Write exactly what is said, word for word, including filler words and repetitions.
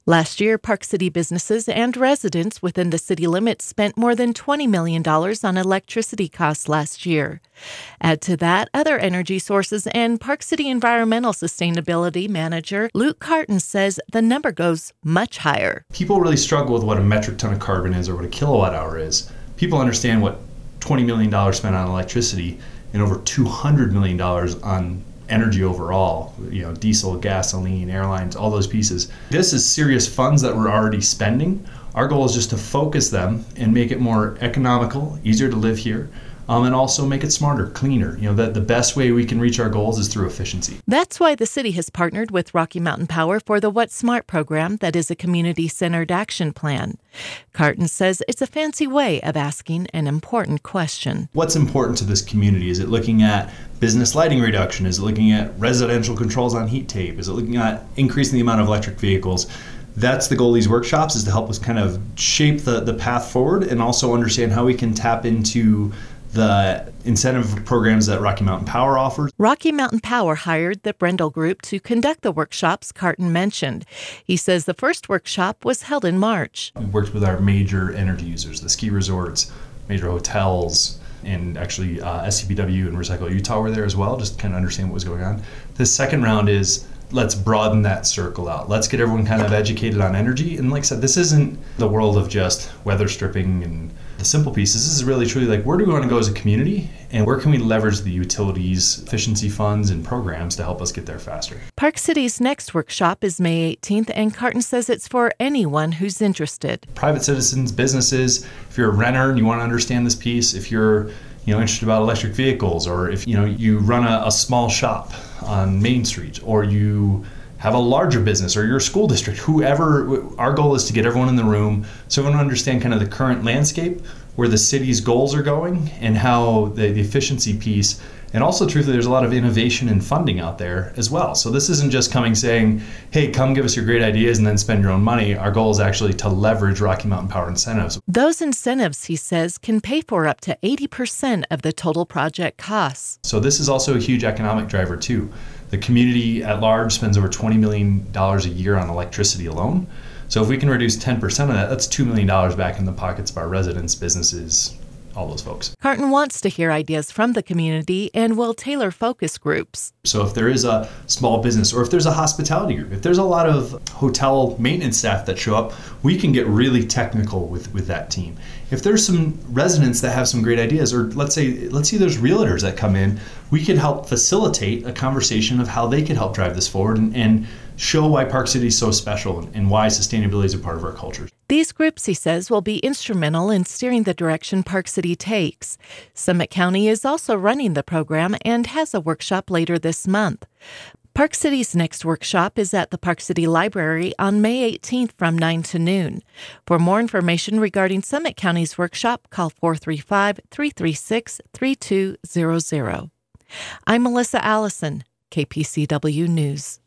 Last year, Park City businesses and residents within the city limits spent more than twenty million dollars on electricity costs last year. Add to that other energy sources, and Park City Environmental Sustainability Manager Luke Carton says the number goes much higher. People really struggle with what a metric ton of carbon is or what a kilowatt hour is. People understand what twenty million dollars spent on electricity and over two hundred million dollars on energy overall, you know, diesel, gasoline, airlines, all those pieces. This is serious funds that we're already spending. Our goal is just to focus them and make it more economical, easier to live here, um, and also make it smarter, cleaner. You know, that the best way we can reach our goals is through efficiency. That's why the city has partnered with Rocky Mountain Power for the What's Smart program that is a community-centered action plan. Carton says it's a fancy way of asking an important question. What's important to this community? Is it looking at business lighting reduction? Is it looking at residential controls on heat tape? Is it looking at increasing the amount of electric vehicles? That's the goal of these workshops, is to help us kind of shape the, the path forward and also understand how we can tap into the incentive programs that Rocky Mountain Power offers. Rocky Mountain Power hired the Brendel Group to conduct the workshops Carton mentioned. He says the first workshop was held in March. We worked with our major energy users, the ski resorts, major hotels, and actually uh, S C P W and Recycle Utah were there as well, just to kind of understand what was going on. The second round is, let's broaden that circle out. Let's get everyone kind of educated on energy. And like I said, this isn't the world of just weather stripping and the simple pieces. This is really truly like, where do we want to go as a community, and where can we leverage the utilities, efficiency funds, and programs to help us get there faster? Park City's next workshop is May eighteenth, and Carton says it's for anyone who's interested. Private citizens, businesses, if you're a renter and you want to understand this piece, if you're you know, interested about electric vehicles, or if you know you run a, a small shop on Main Street, or you have a larger business, or your school district, whoever, our goal is to get everyone in the room so everyone understand kind of the current landscape, where the city's goals are going, and how the, the efficiency piece, and also truthfully there's a lot of innovation and funding out there as well. So this isn't just coming saying, hey, come give us your great ideas and then spend your own money. Our goal is actually to leverage Rocky Mountain Power incentives. Those incentives, he says, can pay for up to eighty percent of the total project costs. So this is also a huge economic driver too. The community at large spends over twenty million dollars a year on electricity alone. So if we can reduce ten percent of that, that's two million dollars back in the pockets of our residents, businesses, all those folks. Carton wants to hear ideas from the community and will tailor focus groups. So if there is a small business, or if there's a hospitality group, if there's a lot of hotel maintenance staff that show up, we can get really technical with, with that team. If there's some residents that have some great ideas, or let's say let's say there's realtors that come in, we could help facilitate a conversation of how they could help drive this forward and, and show why Park City is so special and, and why sustainability is a part of our culture. These groups, he says, will be instrumental in steering the direction Park City takes. Summit County is also running the program and has a workshop later this month. Park City's next workshop is at the Park City Library on May eighteenth from nine to noon. For more information regarding Summit County's workshop, call four three five, three three six, three two zero zero. I'm Melissa Allison, K P C W News.